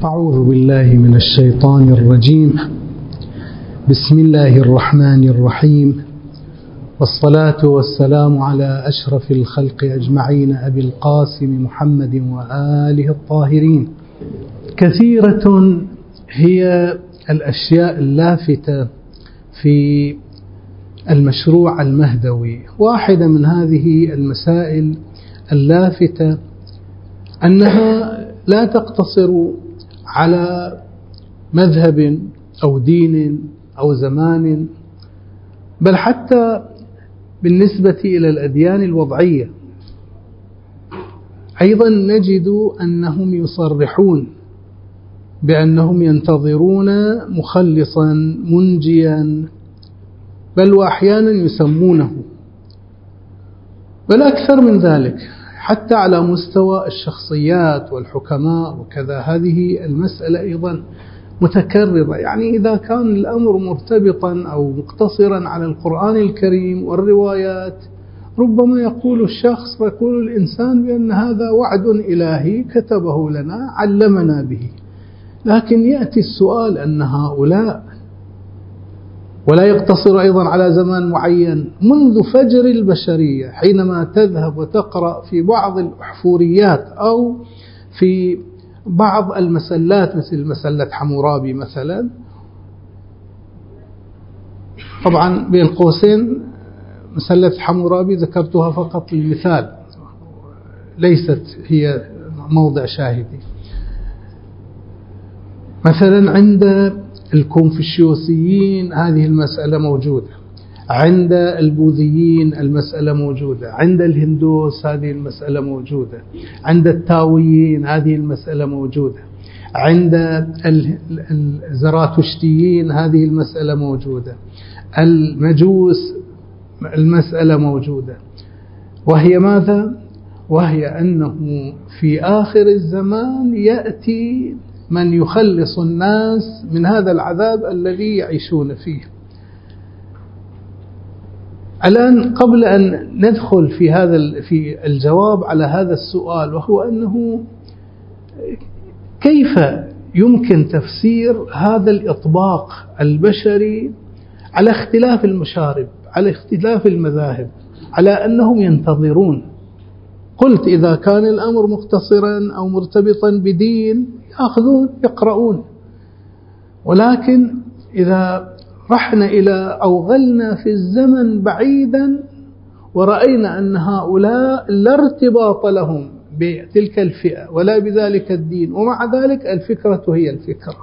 أعوذ بالله من الشيطان الرجيم. بسم الله الرحمن الرحيم، والصلاة والسلام على أشرف الخلق أجمعين أبي القاسم محمد وآله الطاهرين. كثيرة هي الأشياء اللافتة في المشروع المهدوي. واحدة من هذه المسائل اللافتة أنها لا تقتصر على مذهب أو دين أو زمان، بل حتى بالنسبة إلى الأديان الوضعية أيضا نجد أنهم يصرحون بأنهم ينتظرون مخلصا منجيا، بل وأحيانا يسمونه، بل أكثر من ذلك حتى على مستوى الشخصيات والحكماء وكذا. هذه المسألة أيضا متكررة. يعني إذا كان الأمر مرتبطا أو مقتصرا على القرآن الكريم والروايات، ربما يقول الشخص ويقول الإنسان بأن هذا وعد إلهي كتبه لنا علمنا به. لكن يأتي السؤال أن هؤلاء، ولا يقتصر أيضا على زمان معين، منذ فجر البشرية حينما تذهب وتقرأ في بعض الأحفوريات أو في بعض المسلات مثل مسلة حمورابي مثلا، طبعا بين قوسين مسلة حمورابي ذكرتها فقط للمثال، ليست هي موضع شاهدي. مثلا عند الكونفوشيوسيين هذه المسألة موجودة، عند البوذيين المسألة موجودة، عند الهندوس هذه المسألة موجودة، عند التاويين هذه المسألة موجودة، عند الزراتشتيين هذه المسألة موجودة، المجوس المسألة موجودة. وهي ماذا؟ وهي أنه في آخر الزمان يأتي من يخلص الناس من هذا العذاب الذي يعيشون فيه. الآن قبل أن ندخل في الجواب على هذا السؤال، وهو أنه كيف يمكن تفسير هذا الإطباق البشري على اختلاف المشارب، على اختلاف المذاهب، على أنهم ينتظرون. قلت إذا كان الأمر مختصرا أو مرتبطا بدين يأخذون يقرؤون، ولكن إذا رحنا إلى أو غلنا في الزمن بعيدا ورأينا أن هؤلاء لا ارتباط لهم بتلك الفئة ولا بذلك الدين، ومع ذلك الفكرة هي الفكرة،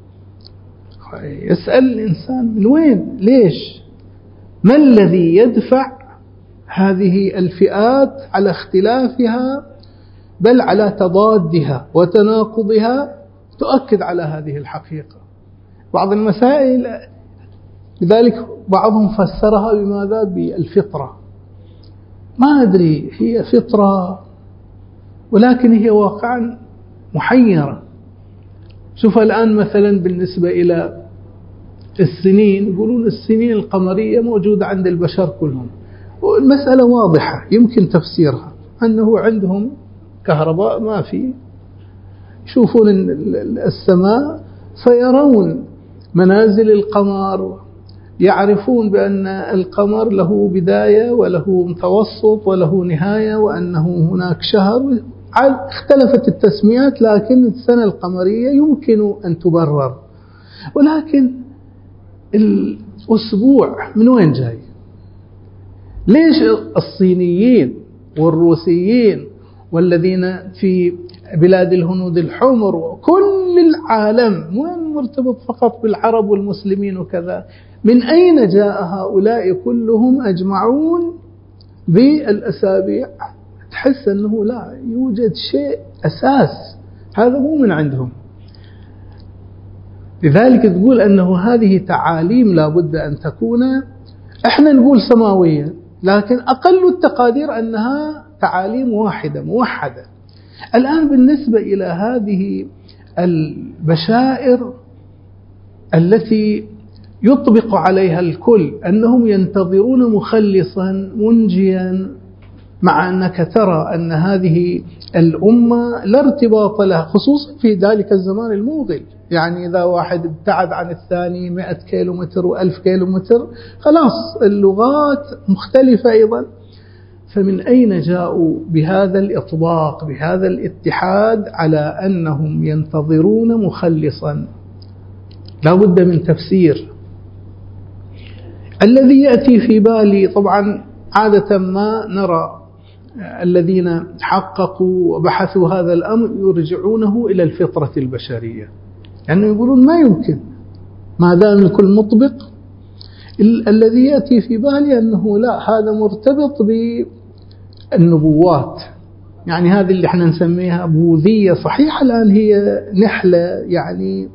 يسأل الإنسان من وين؟ ليش؟ ما الذي يدفع هذه الفئات على اختلافها بل على تضادها وتناقضها؟ تؤكد على هذه الحقيقة. بعض المسائل لذلك بعضهم فسرها بماذا؟ بالفطرة. ما أدري هي فطرة، ولكن هي واقعا محيرة. شوف الآن مثلا بالنسبة إلى السنين، يقولون السنين القمرية موجودة عند البشر كلهم، والمسألة واضحة يمكن تفسيرها، أنه عندهم كهرباء ما في، يشوفون السماء فيرون منازل القمر، يعرفون بأن القمر له بداية وله متوسط وله نهاية، وأنه هناك شهر. اختلفت التسميات، لكن السنة القمرية يمكن أن تبرر. ولكن الأسبوع من وين جاي؟ ليش الصينيين والروسيين والذين في بلاد الهنود الحمر وكل العالم مو مرتبط فقط بالعرب والمسلمين وكذا، من أين جاء هؤلاء كلهم أجمعون بالأسابيع؟ تحس أنه لا يوجد شيء أساس، هذا مو من عندهم. لذلك تقول أنه هذه تعاليم لابد أن تكون، احنا نقول سماوية، لكن أقل التقادير أنها تعاليم واحدة موحدة. الآن بالنسبة إلى هذه البشائر التي يطبق عليها الكل أنهم ينتظرون مخلصا منجيا، مع أنك ترى أن هذه الأمة لا ارتباط لها، خصوصا في ذلك الزمان الموغل. يعني إذا واحد ابتعد عن الثاني 100 كيلومتر و1000 كيلومتر خلاص اللغات مختلفة أيضا. فمن أين جاءوا بهذا الإطباق، بهذا الاتحاد على أنهم ينتظرون مخلصا؟ لا بد من تفسير. الذي يأتي في بالي طبعا عادة ما نرى الذين حققوا وبحثوا هذا الأمر يرجعونه إلى الفطرة البشرية، يعني يقولون ما يمكن ما دام الكل مطبق. الذي يأتي في بالي أنه لا، هذا مرتبط بالنبوات، يعني هذه اللي احنا نسميها بوذية. صحيح الآن هي نحلة، يعني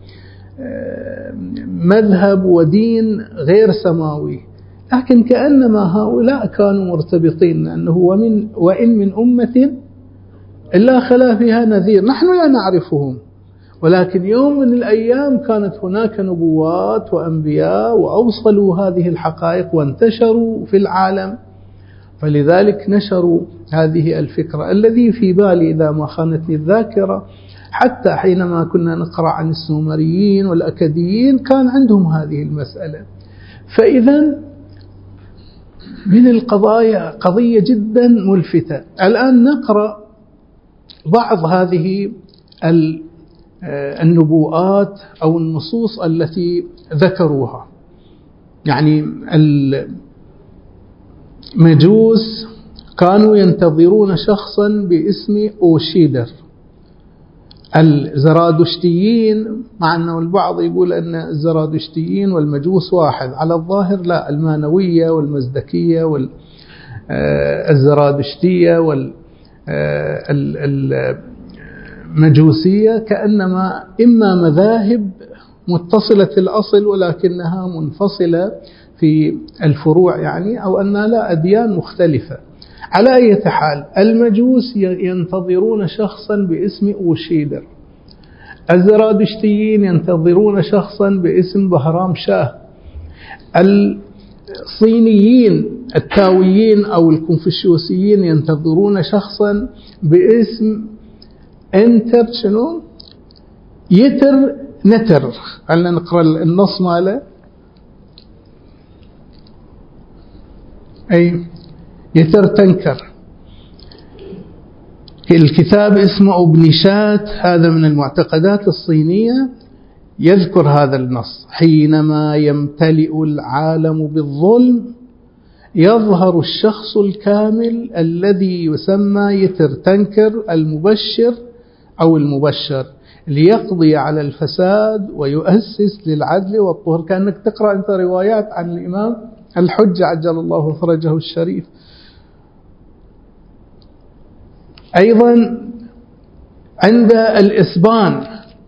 مذهب ودين غير سماوي، لكن كأنما هؤلاء كانوا مرتبطين، أنه وإن من أمة إلا خلا فيها نذير. نحن لا نعرفهم، ولكن يوم من الأيام كانت هناك نبوات وأنبياء وأوصلوا هذه الحقائق وانتشروا في العالم، فلذلك نشروا هذه الفكرة. الذي في بالي إذا ما خانتني الذاكرة، حتى حينما كنا نقرأ عن السومريين والأكديين كان عندهم هذه المسألة. فإذا من القضايا قضية جدا ملفتة. الآن نقرأ بعض هذه النبوءات أو النصوص التي ذكروها. يعني المجوس كانوا ينتظرون شخصا باسم أوشيدر. الزرادشتيين، مع أنه البعض يقول أن الزرادشتيين والمجوس واحد، على الظاهر لا، المانوية والمزدكية والزرادشتية والمجوسية كأنما إما مذاهب متصلة الأصل ولكنها منفصلة في الفروع، يعني أو أنها لا، أديان مختلفة. على أي حال المجوس ينتظرون شخصا باسم أوشيدر، الزرادشتيين ينتظرون شخصا باسم بهرام شاه، الصينيين التاويين أو الكونفوشيوسيين ينتظرون شخصا باسم يتر نتر. خلينا نقرأ النص ماله. أي يتر تنكر. الكتاب اسمه أبنيشات، هذا من المعتقدات الصينية، يذكر هذا النص: حينما يمتلئ العالم بالظلم يظهر الشخص الكامل الذي يسمى يتر تنكر المبشر أو المبشر ليقضي على الفساد ويؤسس للعدل والطهر. كأنك تقرأ أنت روايات عن الإمام الحجة عجل الله فرجه الشريف. أيضا عند الإسبان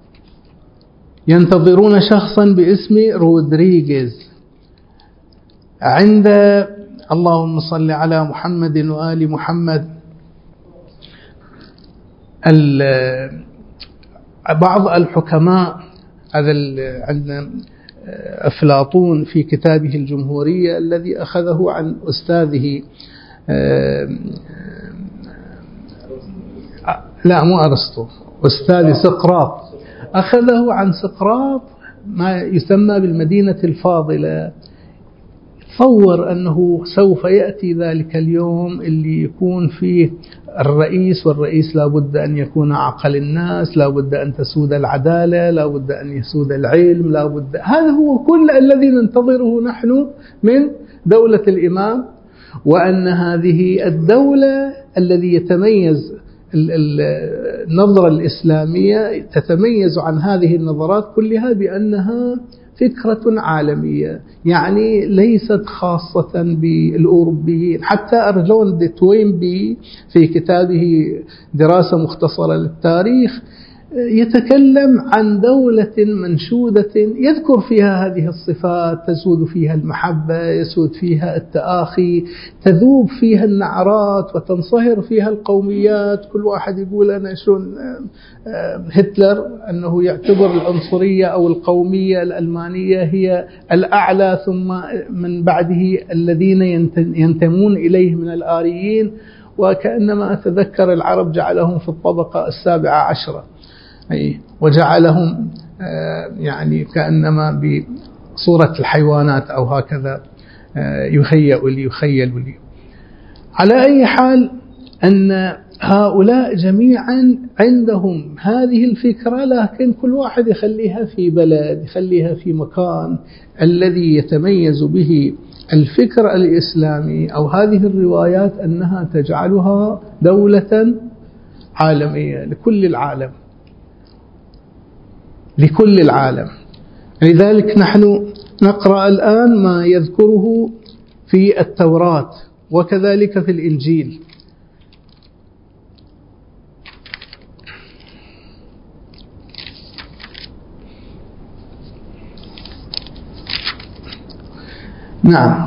ينتظرون شخصا باسم رودريغيز. عند اللهم صل على محمد وآل محمد بعض الحكماء، هذا عندنا أفلاطون في كتابه الجمهورية الذي أخذه عن أستاذه، لا مو أرسطو، أستاذ سقراط، أخذه عن سقراط ما يسمى بالمدينة الفاضلة. تصور أنه سوف يأتي ذلك اليوم اللي يكون فيه الرئيس، والرئيس لا بد أن يكون عقل الناس، لا بد أن تسود العدالة، لا بد أن يسود العلم، لا بد. هذا هو كل الذي ننتظره نحن من دولة الإمام. وأن هذه الدولة الذي يتميز النظرة الإسلامية تتميز عن هذه النظرات كلها بأنها فكرة عالمية، يعني ليست خاصة بالأوروبيين. حتى أرجون دي توينبي في كتابه دراسة مختصرة للتاريخ يتكلم عن دولة منشودة يذكر فيها هذه الصفات: تسود فيها المحبة، يسود فيها التآخي، تذوب فيها النعرات وتنصهر فيها القوميات. كل واحد يقول أنا شلون هتلر أنه يعتبر العنصرية أو القومية الألمانية هي الأعلى، ثم من بعده الذين ينتمون إليه من الآريين. وكأنما أتذكر العرب جعلهم في الطبقة 17 وجعلهم يعني كأنما بصورة الحيوانات أو هكذا يخيل لي. على أي حال أن هؤلاء جميعا عندهم هذه الفكرة، لكن كل واحد يخليها في بلد، يخليها في مكان الذي يتميز به الفكر الإسلامي أو هذه الروايات أنها تجعلها دولة عالمية لكل العالم. لذلك نحن نقرأ الآن ما يذكره في التوراة وكذلك في الإنجيل. نعم،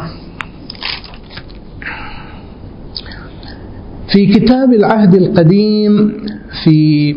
في كتاب العهد القديم في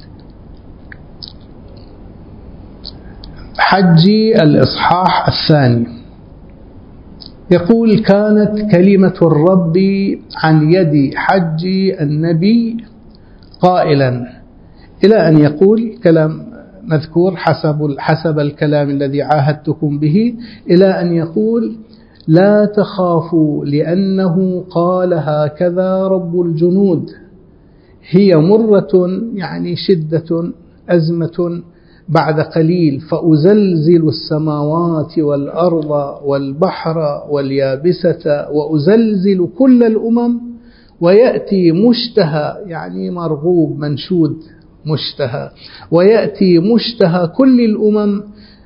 حج الإصحاح 2 يقول: كانت كلمة الرب عن يد حج النبي قائلا، إلى أن يقول كلام مذكور حسب الكلام الذي عاهدتكم به، إلى أن يقول: لا تخافوا لأنه قال هكذا رب الجنود، هي مرة يعني شدة أزمة بعد قليل، فأزلزل السماوات والأرض والبحر واليابسة وأزلزل كل الأمم، ويأتي مشتهى يعني مرغوب منشود مشتهى، ويأتي مشتهى كل الأمم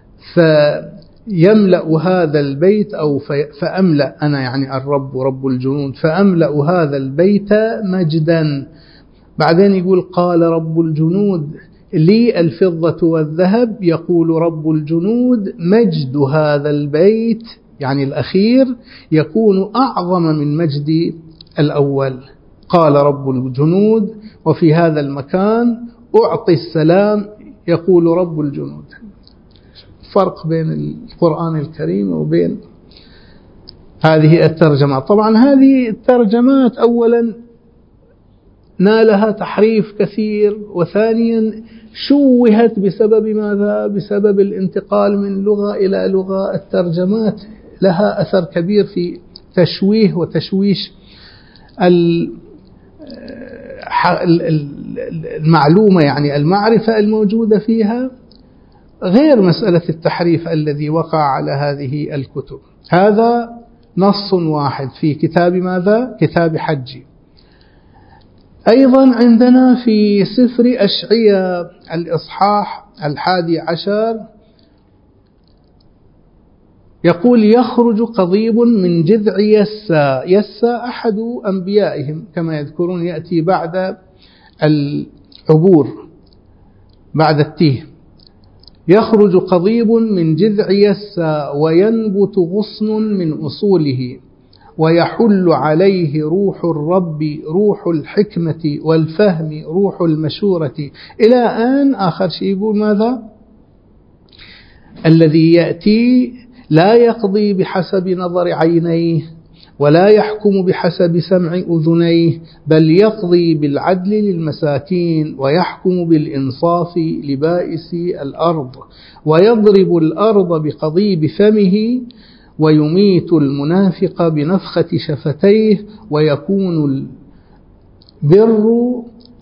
فيملأ هذا البيت أو فأملأ أنا يعني الرب رب الجنود فأملأ هذا البيت مجدا. بعدين يقول: قال رب الجنود لي الفضة والذهب، يقول رب الجنود مجد هذا البيت يعني الأخير يكون أعظم من مجد الأول. قال رب الجنود وفي هذا المكان أعطي السلام، يقول رب الجنود. فرق بين القرآن الكريم وبين هذه الترجمات. طبعا هذه الترجمات أولا نالها تحريف كثير، وثانيا شوهت بسبب ماذا؟ بسبب الانتقال من لغة إلى لغة. الترجمات لها أثر كبير في تشويه وتشويش المعلومة يعني المعرفة الموجودة فيها، غير مسألة التحريف الذي وقع على هذه الكتب. هذا نص واحد في كتاب ماذا؟ كتاب حجي. أيضا عندنا في سفر أشعياء الإصحاح 11 يقول: يخرج قضيب من جذع يسى. يسى أحد أنبيائهم كما يذكرون، يأتي بعد العبور بعد التيه. يخرج قضيب من جذع يسى وينبت غصن من أصوله، ويحل عليه روح الرب، روح الحكمة والفهم، روح المشورة، إلى أن آخر شيء يقول ماذا؟ الذي يأتي لا يقضي بحسب نظر عينيه ولا يحكم بحسب سمع أذنيه، بل يقضي بالعدل للمساكين ويحكم بالإنصاف لبائس الأرض، ويضرب الأرض بقضيب فمه، ويميت المنافق بنفخة شفتيه، ويكون البر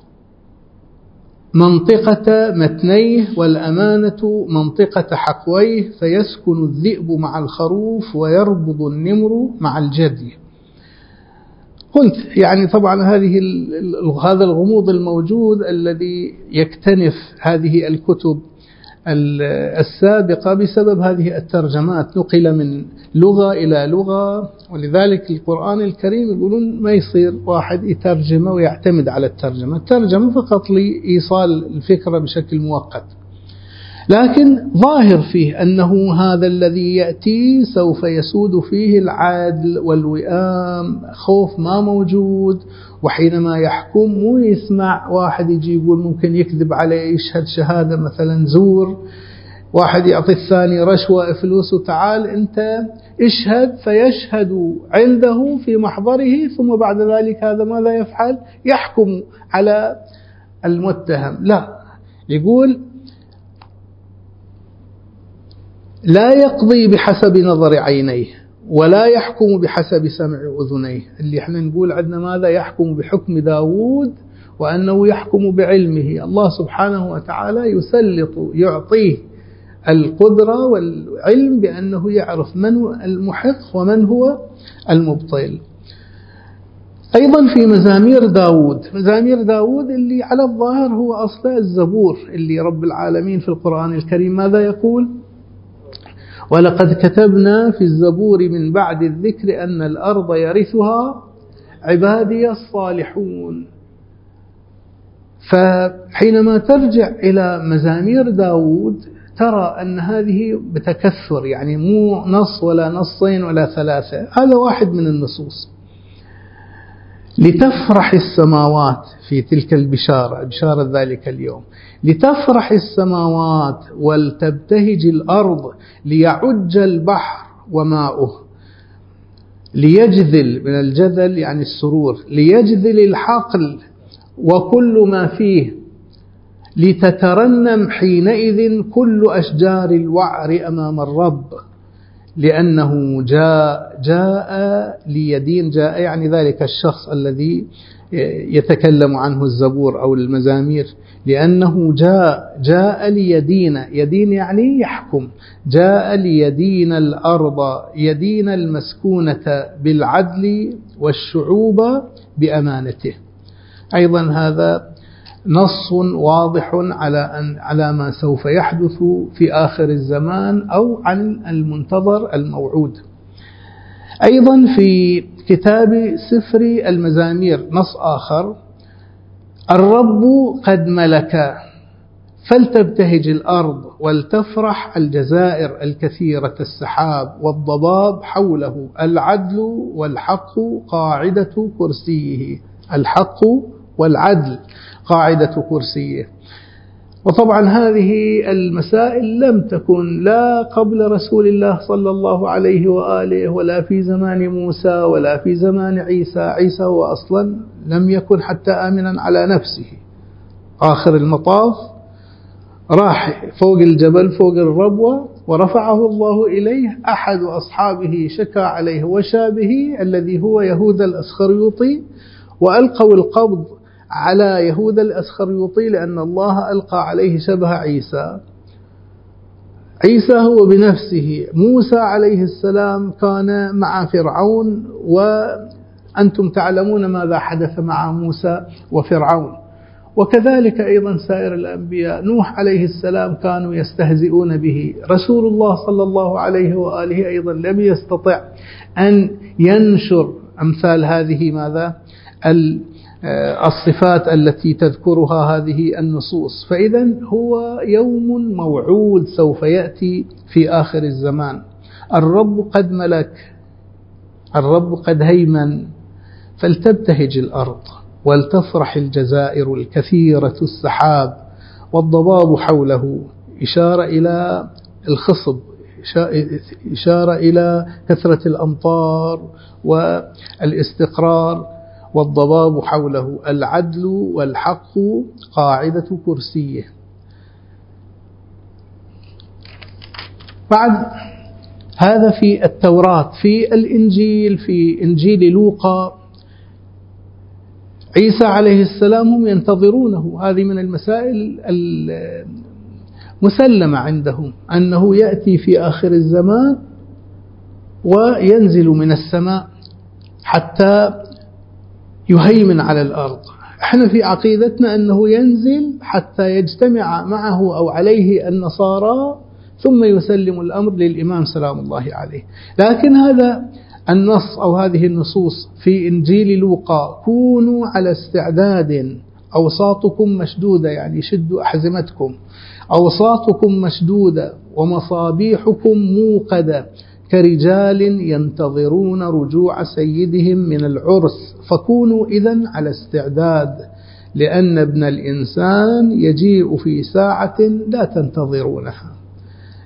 منطقة متنيه والأمانة منطقة حقويه، فيسكن الذئب مع الخروف ويربض النمر مع الجدي. قلت يعني طبعا هذا الغموض الموجود الذي يكتنف هذه الكتب السابقة بسبب هذه الترجمات، نقل من لغة إلى لغة. ولذلك القرآن الكريم يقولون ما يصير واحد يترجمه ويعتمد على الترجمة فقط لإيصال الفكرة بشكل مؤقت، لكن ظاهر فيه أنه هذا الذي يأتي سوف يسود فيه العدل والوئام، خوف ما موجود. وحينما يحكم مو يسمع واحد يجي يقول ممكن يكذب عليه، يشهد شهادة مثلا زور، واحد يعطي الثاني رشوة فلوس وتعال أنت اشهد، فيشهد عنده في محضره، ثم بعد ذلك هذا ماذا يفعل؟ يحكم على المتهم. لا، يقول لا يقضي بحسب نظر عينيه ولا يحكم بحسب سمع أذنيه. اللي احنا نقول عندنا ماذا؟ يحكم بحكم داود، وأنه يحكم بعلمه. الله سبحانه وتعالى يسلط، يعطيه القدرة والعلم بأنه يعرف من هو المحق ومن هو المبطل. أيضا في مزامير داود، مزامير داود اللي على الظاهر هو أصل الزبور، اللي رب العالمين في القرآن الكريم ماذا يقول؟ ولقد كتبنا في الزبور من بعد الذكر أن الأرض يرثها عبادي الصالحون. فحينما ترجع إلى مزامير داود ترى أن هذه بتكثر، يعني مو نص ولا نصين ولا ثلاثة، هذا واحد من النصوص. لتفرح السماوات في تلك البشارة، بشارة ذلك اليوم، لتفرح السماوات ولتبتهج الأرض، ليعج البحر وماؤه، ليجذل، من الجذل يعني السرور، ليجذل الحقل وكل ما فيه، لتترنم حينئذ كل أشجار الوعر أمام الرب، لأنه جاء ليدين. جاء يعني ذلك الشخص الذي يتكلم عنه الزبور أو المزامير، لأنه جاء ليدين، يدين يعني يحكم، جاء ليدين الأرض، يدين المسكونة بالعدل والشعوب بأمانته. أيضا هذا نص واضح على ما سوف يحدث في آخر الزمان أو عن المنتظر الموعود. أيضا في كتاب سفر المزامير نص آخر: الرب قد ملك فلتبتهج الأرض ولتفرح الجزائر الكثيرة السحاب، والضباب حوله، العدل والحق قاعدة كرسيه. الحق والعدل قاعدة كرسيه. وطبعا هذه المسائل لم تكن لا قبل رسول الله صلى الله عليه وآله، ولا في زمان موسى، ولا في زمان عيسى. عيسى هو أصلا لم يكن حتى آمنا على نفسه. آخر المطاف راح فوق الجبل، فوق الربوة، ورفعه الله إليه. أحد أصحابه شكى عليه وشابه الذي هو يهوذا الأسخريوطي، وألقوا القبض على يهوذا الأسخريوطي لأن الله ألقى عليه شبه عيسى. عيسى هو بنفسه. موسى عليه السلام كان مع فرعون، وأنتم تعلمون ماذا حدث مع موسى وفرعون. وكذلك أيضا سائر الأنبياء. نوح عليه السلام كانوا يستهزئون به. رسول الله صلى الله عليه وآله أيضا لم يستطع أن ينشر أمثال هذه ماذا؟ الصفات التي تذكرها هذه النصوص. فإذا هو يوم موعود سوف يأتي في آخر الزمان. الرب قد ملك، الرب قد هيمن، فلتبتهج الأرض ولتفرح الجزائر الكثيرة السحاب، والضباب حوله، إشارة إلى الخصب، إشارة إلى كثرة الأمطار والاستقرار. والضباب حوله، العدل والحق قاعدة كرسيه. بعد هذا في التوراة. في الإنجيل، في إنجيل لوقا، عيسى عليه السلام هم ينتظرونه. هذه من المسائل المسلمة عندهم، أنه يأتي في آخر الزمان وينزل من السماء حتى يهيمن على الأرض. احنا في عقيدتنا أنه ينزل حتى يجتمع معه أو عليه النصارى، ثم يسلم الأمر للإمام سلام الله عليه. لكن هذا النص أو هذه النصوص في إنجيل لوقا: كونوا على استعداد، أوساطكم مشدودة، يعني شدوا أحزمتكم، أوساطكم مشدودة، ومصابيحكم موقدة، كرجال ينتظرون رجوع سيدهم من العرس، فكونوا إذن على استعداد، لأن ابن الإنسان يجيء في ساعة لا تنتظرونها.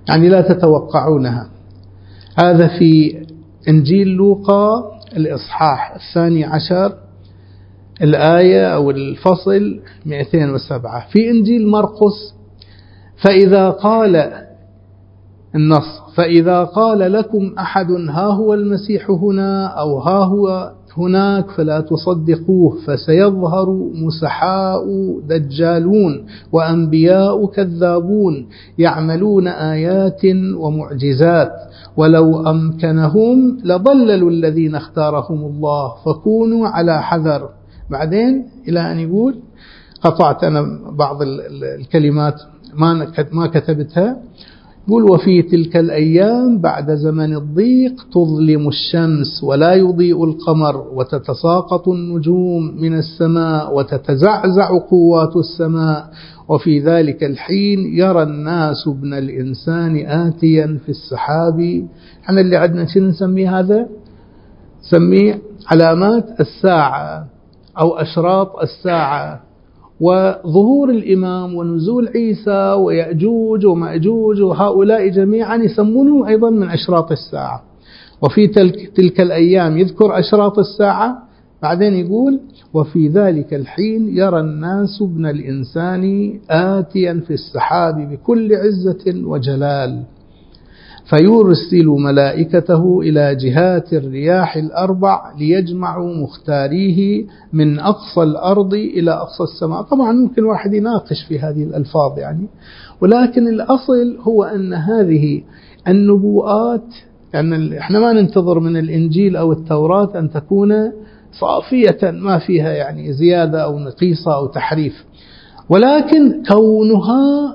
يعني لا تتوقعونها. هذا في إنجيل لوقا الإصحاح 12 الآية أو الفصل 207. في إنجيل مرقس فإذا قال النص فإذا قال لكم أحد ها هو المسيح هنا أو ها هو هناك فلا تصدقوه، فسيظهر مسحاء دجالون وأنبياء كذابون يعملون آيات ومعجزات ولو أمكنهم لضللوا الذين اختارهم الله فكونوا على حذر. بعدين إلى أن يقول، قطعت أنا بعض الكلمات ما كتبتها، يقول وفي تلك الأيام بعد زمن الضيق تظلم الشمس ولا يضيء القمر وتتساقط النجوم من السماء وتتزعزع قوات السماء، وفي ذلك الحين يرى الناس ابن الإنسان آتيا في السحاب. احنا اللي عندنا شنو نسميه هذا؟ نسميه علامات الساعة أو أشراط الساعة، وظهور الإمام ونزول عيسى ويأجوج ومأجوج وهؤلاء جميعا يسمونه أيضا من أشراط الساعة. وفي تلك الأيام يذكر أشراط الساعة، بعدين يقول وفي ذلك الحين يرى الناس ابن الإنسان آتيا في السحاب بكل عزة وجلال فيرسل ملائكته إلى جهات الرياح الأربع ليجمعوا مختاريه من أقصى الأرض إلى أقصى السماء. طبعا ممكن واحد يناقش في هذه الألفاظ يعني، ولكن الأصل هو أن هذه النبوءات يعني احنا ما ننتظر من الإنجيل أو التوراة أن تكون صافية ما فيها يعني زيادة أو نقيصة أو تحريف، ولكن كونها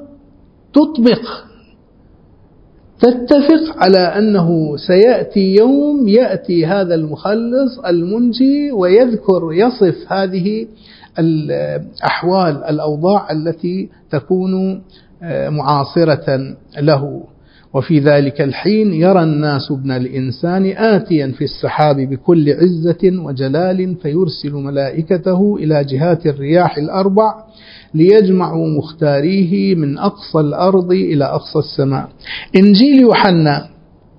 تتفق على أنه سيأتي يوم يأتي هذا المخلص المنجي يصف هذه الأحوال الأوضاع التي تكون معاصرة له. وفي ذلك الحين يرى الناس ابن الإنسان آتيا في السحاب بكل عزة وجلال فيرسل ملائكته إلى جهات الرياح الأربع ليجمعوا مختاريه من أقصى الأرض إلى أقصى السماء. إنجيل يوحنا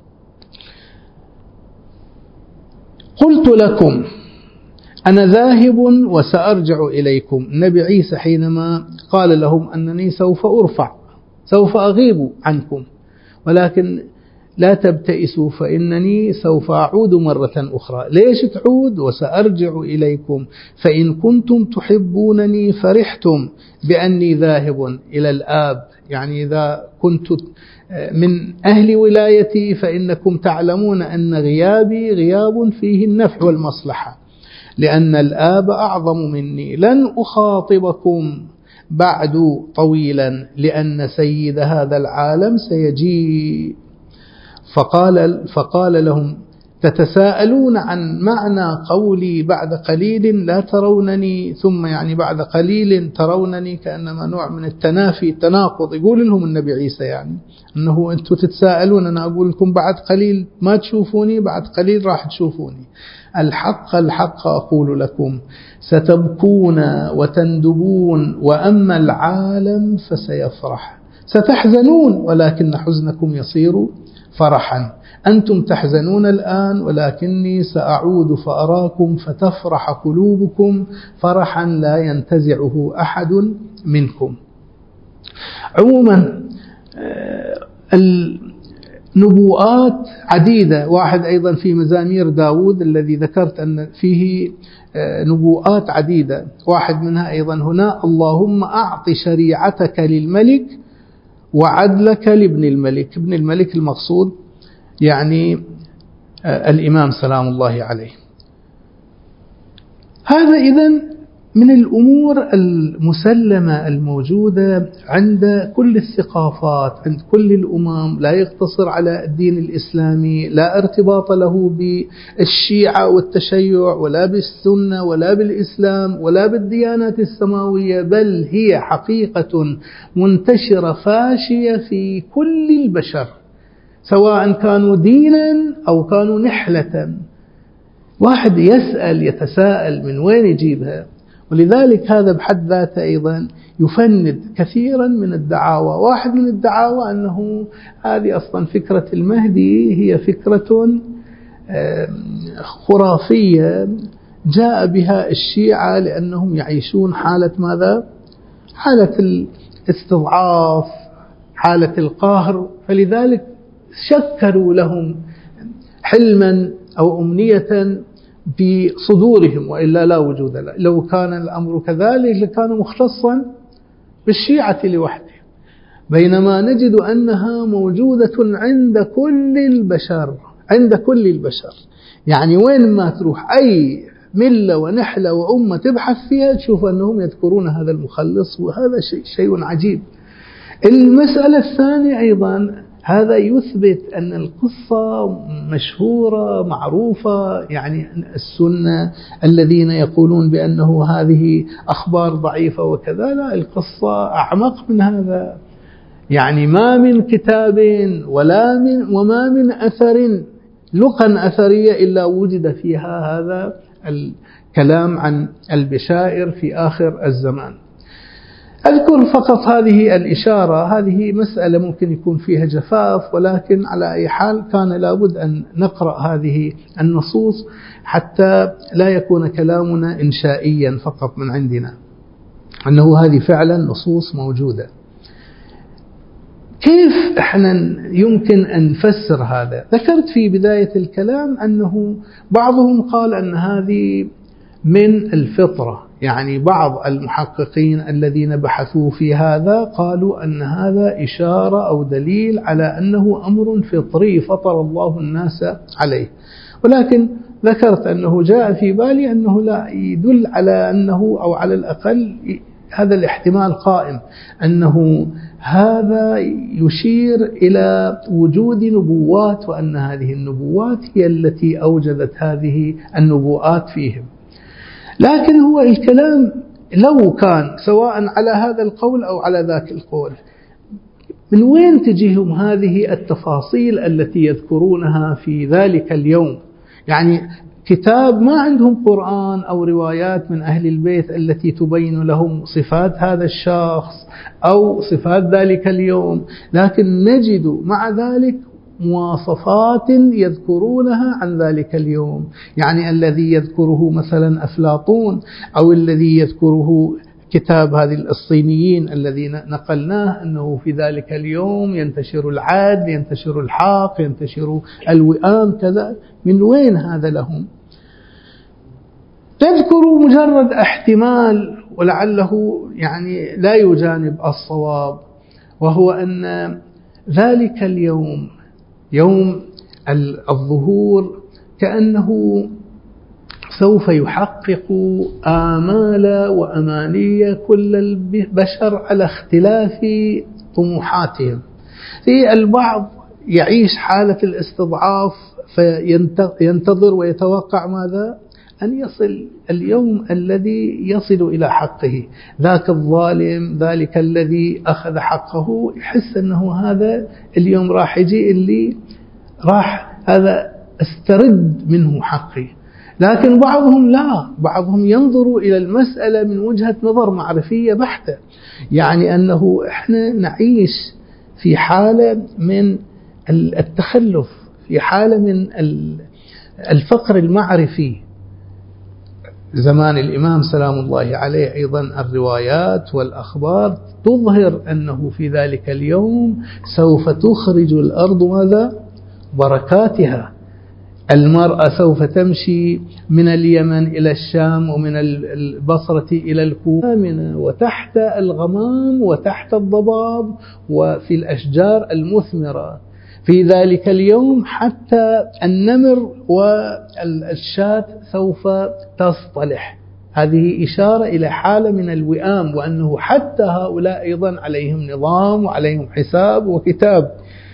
قلت لكم أنا ذاهب وسأرجع إليكم. النبي عيسى حينما قال لهم أنني سوف أرفع سوف أغيب عنكم، ولكن لا تبتئسوا فإنني سوف أعود مرة أخرى. ليش تعود؟ وسأرجع إليكم فإن كنتم تحبونني فرحتم بأني ذاهب إلى الآب. يعني إذا كنت من أهل ولايتي فإنكم تعلمون أن غيابي غياب فيه النفع والمصلحة، لأن الآب أعظم مني. لن أخاطبكم بعد طويلا لأن سيد هذا العالم سيجيء. فقال لهم تتساءلون عن معنى قولي بعد قليل لا ترونني ثم يعني بعد قليل ترونني، كأنما نوع من التنافي التناقض. يقول لهم النبي عيسى يعني أنه أنتم تتساءلون، أنا أقول لكم بعد قليل ما تشوفوني، بعد قليل راح تشوفوني. الحق الحق أقول لكم ستبكون وتندبون وأما العالم فسيفرح. ستحزنون ولكن حزنكم يصير فرحا. أنتم تحزنون الآن ولكني سأعود فأراكم فتفرح قلوبكم فرحا لا ينتزعه أحد منكم. عموما النبوءات عديدة. واحد أيضا في مزامير داود الذي ذكرت أن فيه نبوءات عديدة، واحد منها أيضا هنا اللهم أعط شريعتك للملك وعدلك لابن الملك. ابن الملك المقصود يعني الإمام سلام الله عليه. هذا إذن من الأمور المسلمة الموجودة عند كل الثقافات، عند كل الأمم، لا يقتصر على الدين الإسلامي، لا ارتباط له بالشيعة والتشيع ولا بالسنة ولا بالإسلام ولا بالديانات السماوية، بل هي حقيقة منتشرة فاشية في كل البشر سواء كانوا دينا أو كانوا نحلة. واحد يسأل يتساءل من وين يجيبها، ولذلك هذا بحد ذاته أيضا يفند كثيرا من الدعاوى. واحد من الدعاوى أنه هذه أصلا فكرة المهدي هي فكرة خرافية جاء بها الشيعة لأنهم يعيشون حالة ماذا؟ حالة الاستضعاف، حالة القهر، فلذلك شكلوا لهم حلما أو أمنية في صدورهم، وإلا لا وجود له. لو كان الأمر كذلك لكان مختصا بالشيعة لوحده، بينما نجد أنها موجودة عند كل البشر، عند كل البشر. يعني وين ما تروح أي ملة ونحلة وأمة تبحث فيها تشوف أنهم يذكرون هذا المخلص، وهذا شيء عجيب. المسألة الثانية أيضا هذا يثبت أن القصة مشهورة معروفة. يعني السنة الذين يقولون بأنه هذه أخبار ضعيفة وكذا، لا، القصة أعمق من هذا. يعني ما من كتاب وما من أثر لقا أثرية إلا وجد فيها هذا الكلام عن البشائر في آخر الزمان. أذكر فقط هذه الإشارة. هذه مسألة ممكن يكون فيها جفاف، ولكن على أي حال كان لابد أن نقرأ هذه النصوص حتى لا يكون كلامنا إنشائيا فقط من عندنا، أنه هذه فعلا نصوص موجودة. كيف احنا يمكن أن نفسر هذا؟ ذكرت في بداية الكلام أنه بعضهم قال أن هذه من الفطرة. يعني بعض المحققين الذين بحثوا في هذا قالوا أن هذا إشارة أو دليل على أنه أمر فطري فطر الله الناس عليه. ولكن ذكرت أنه جاء في بالي أنه لا يدل على أنه، أو على الأقل هذا الاحتمال قائم، أنه هذا يشير إلى وجود نبوات، وأن هذه النبوات هي التي أوجدت هذه النبوءات فيهم. لكن هو الكلام لو كان سواء على هذا القول أو على ذاك القول، من وين تجيهم هذه التفاصيل التي يذكرونها في ذلك اليوم؟ يعني كتاب ما عندهم قرآن أو روايات من أهل البيت التي تبين لهم صفات هذا الشخص أو صفات ذلك اليوم، لكن نجد مع ذلك مواصفات يذكرونها عن ذلك اليوم. يعني الذي يذكره مثلا أفلاطون، أو الذي يذكره كتاب هذه الصينيين الذي نقلناه، أنه في ذلك اليوم ينتشر العدل، ينتشر الحق، ينتشر الوئام كذا. من وين هذا لهم؟ تذكر مجرد احتمال ولعله يعني لا يجانب الصواب، وهو أن ذلك اليوم يوم الظهور كأنه سوف يحقق آمال وأماني كل البشر على اختلاف طموحاتهم. في البعض يعيش حالة الاستضعاف فينتظر ويتوقع ماذا؟ أن يصل اليوم الذي يصل إلى حقه. ذاك الظالم، ذلك الذي أخذ حقه، يحس أنه هذا اليوم راح يجي اللي راح هذا استرد منه حقي. لكن بعضهم لا، بعضهم ينظر إلى المسألة من وجهة نظر معرفية بحتة. يعني أنه إحنا نعيش في حالة من التخلف، في حالة من الفقر المعرفي. زمان الإمام سلام الله عليه أيضا الروايات والأخبار تظهر أنه في ذلك اليوم سوف تخرج الأرض ماذا؟ بركاتها. المرأة سوف تمشي من اليمن إلى الشام، ومن البصرة إلى الكوفة، وتحت الغمام وتحت الضباب وفي الأشجار المثمرة. في ذلك اليوم حتى النمر والشاة سوف تصطلح. هذه إشارة إلى حالة من الوئام، وأنه حتى هؤلاء أيضا عليهم نظام وعليهم حساب وكتاب.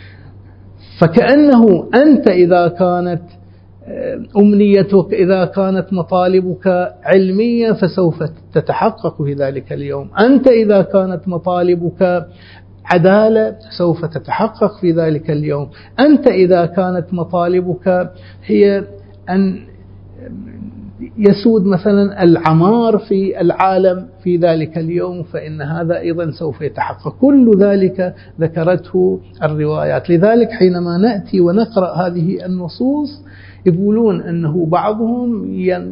فكأنه أنت إذا كانت أمنيتك، إذا كانت مطالبك علمية، فسوف تتحقق في ذلك اليوم. أنت إذا كانت مطالبك عدالة سوف تتحقق في ذلك اليوم. أنت إذا كانت مطالبك هي أن يسود مثلا العمار في العالم في ذلك اليوم، فإن هذا أيضا سوف يتحقق. كل ذلك ذكرته الروايات. لذلك حينما نأتي ونقرأ هذه النصوص يقولون أنه بعضهم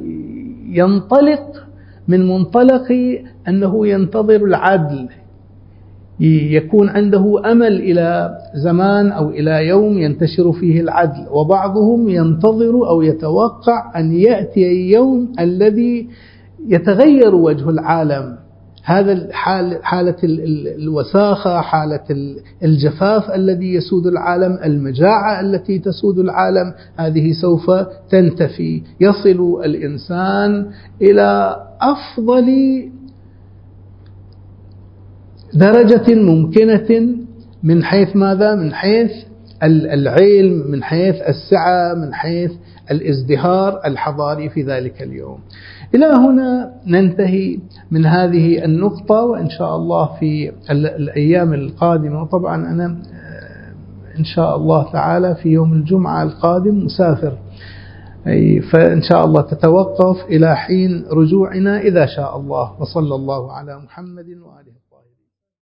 ينطلق من منطلق أنه ينتظر العدل، يكون عنده أمل إلى زمان أو إلى يوم ينتشر فيه العدل، وبعضهم ينتظر أو يتوقع أن يأتي اليوم الذي يتغير وجه العالم. هذا حالة الوساخة، حالة الجفاف الذي يسود العالم، المجاعة التي تسود العالم، هذه سوف تنتفي. يصل الإنسان إلى أفضل درجة ممكنة من حيث ماذا؟ من حيث العلم، من حيث السعة، من حيث الازدهار الحضاري في ذلك اليوم. إلى هنا ننتهي من هذه النقطة، وإن شاء الله في الأيام القادمة، وطبعا أنا إن شاء الله تعالى في يوم الجمعة القادم مسافر، فإن شاء الله تتوقف إلى حين رجوعنا إذا شاء الله. وصلى الله على محمد وآله.